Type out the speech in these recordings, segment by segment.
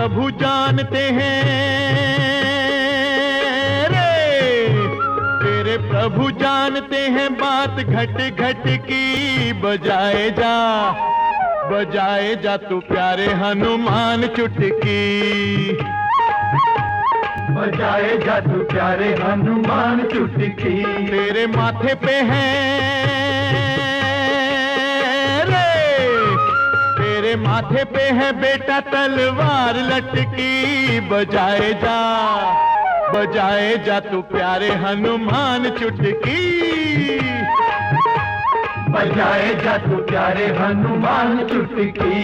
प्रभु जानते हैं रे, तेरे प्रभु जानते हैं बात घट घट की। बजाए जा तू प्यारे हनुमान चुटकी, बजाए जा तू प्यारे हनुमान चुटकी। तेरे माथे पे है रे, तेरे माथे पे है बेटा तलवार लटकी। बजाए जा तू प्यारे हनुमान चुटकी, बजाए जा तू प्यारे हनुमान चुटकी।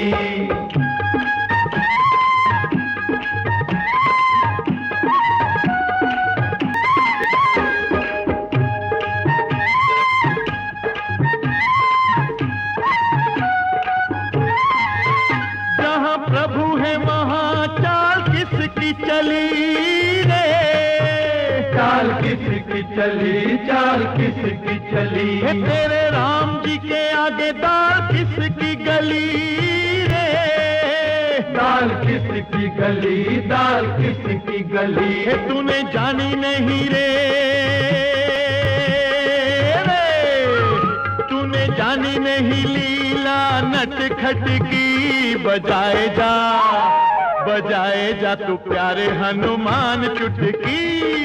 जहाँ प्रभु है वहाँ चाल किसकी चली रे, चाल किसकी चली, चाल किसकी चली। तेरे राम जी के आगे दाल किसकी गली रे, दाल किसकी गली, दाल किसकी गली। तूने जानी नहीं रे, तूने जानी नहीं लीला नटखट की। बजाए जा तू प्यारे हनुमान चुटकी।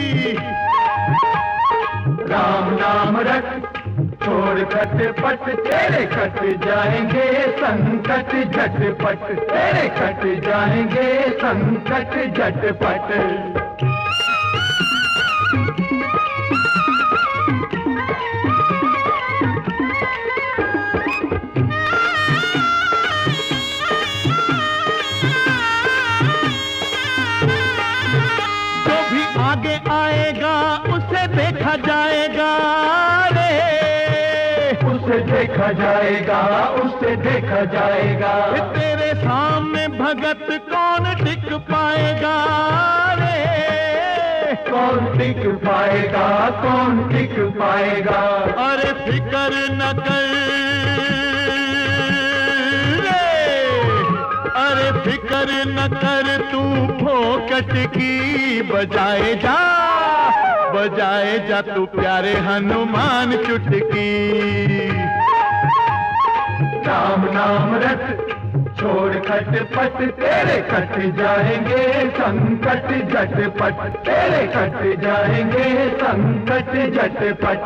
राम नाम रट छोड़ खटपट, तेरे कट जाएंगे संकट झटपट, तेरे कट जाएंगे संकट झटपट। जो भी आगे आएगा उसे देखा जाएगा रे, उसे देखा जाएगा, उसे देखा जाएगा। तेरे सामने भगत कौन टिक पाएगा रे, कौन टिक पाएगा, कौन टिक पाएगा। अरे फिकर न कर रे, अरे फिकर न कर तू फोकट की। बजाए जा तू प्यारे हनुमान चुटकी। राम नाम रट छोड़ खटपट, तेरे कट जाएंगे संकट झटपट, तेरे कट जाएंगे संकट झटपट।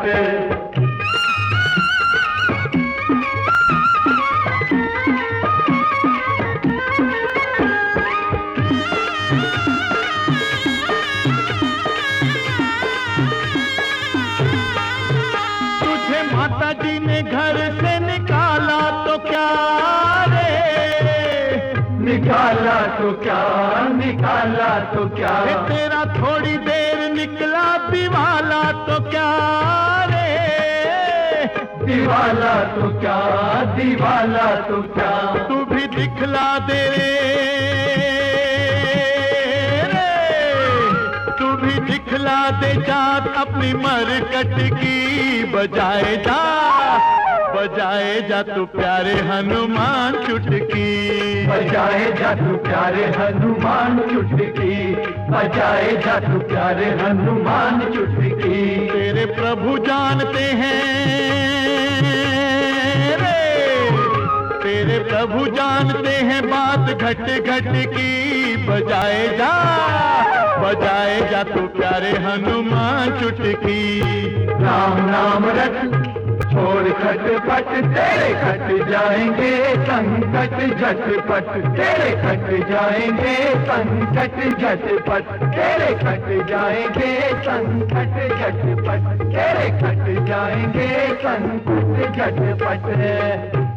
माता जी ने घर से निकाला तो क्या रे, निकाला तो क्या, निकाला तो क्या। तेरा थोड़ी देर निकला दिवाला तो क्या रे, दिवाला तो क्या, दिवाला तो क्या। तू भी दिखला दे रे, तू भी दिखला दे जात अपनी मरकट की। बजाए जा तू प्यारे हनुमान चुटकी, बजाए जा तू प्यारे हनुमान चुटकी, बजाए जा तू प्यारे हनुमान चुटकी। तेरे प्रभु जानते हैं रे, तेरे प्रभु जानते हैं बात घट घट की। बजाए जा तू प्यारे हनुमान चुटकी। राम नाम रट छोड़ खटपट, तेरे कट जाएंगे संकट झटपट, तेरे कट जाएंगे संकट झटपट, तेरे कट जाएंगे संकट झटपट, तेरे कट जाएंगे संकट झटपट।